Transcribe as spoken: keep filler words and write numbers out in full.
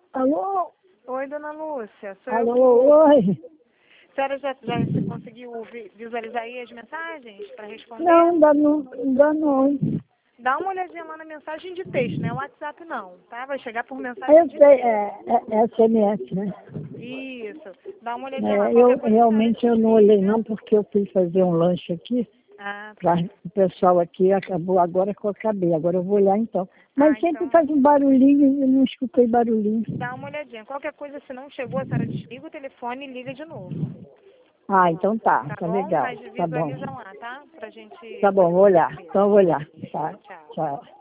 Alô? Oi, dona Lúcia. Sou Alô, eu. oi. A senhora já, já conseguiu vi- visualizar aí as mensagens para responder? Não, ainda não, ainda não. Dá uma olhadinha lá na mensagem de texto, não é WhatsApp não, tá? Vai chegar por mensagem Eu de sei, texto. é, é, é S M S, né? Isso. Dá uma olhadinha lá. É, Qualquer eu coisa a senhora realmente eu não olhei desliga. não, porque eu fui fazer um lanche aqui, Ah, para tá. o pessoal aqui, acabou agora que eu acabei, agora eu vou olhar então. Ah, Mas sempre então faz um barulhinho e eu não escutei barulhinho. dá uma olhadinha. Qualquer coisa, se não chegou, a senhora desliga o telefone e liga de novo. Ah, então tá, Tá tá bom? legal, Mas tá bom. visualizam lá, tá? Pra gente Tá bom, poder vou olhar, ver. então eu vou olhar. Tá, Tchau. tchau.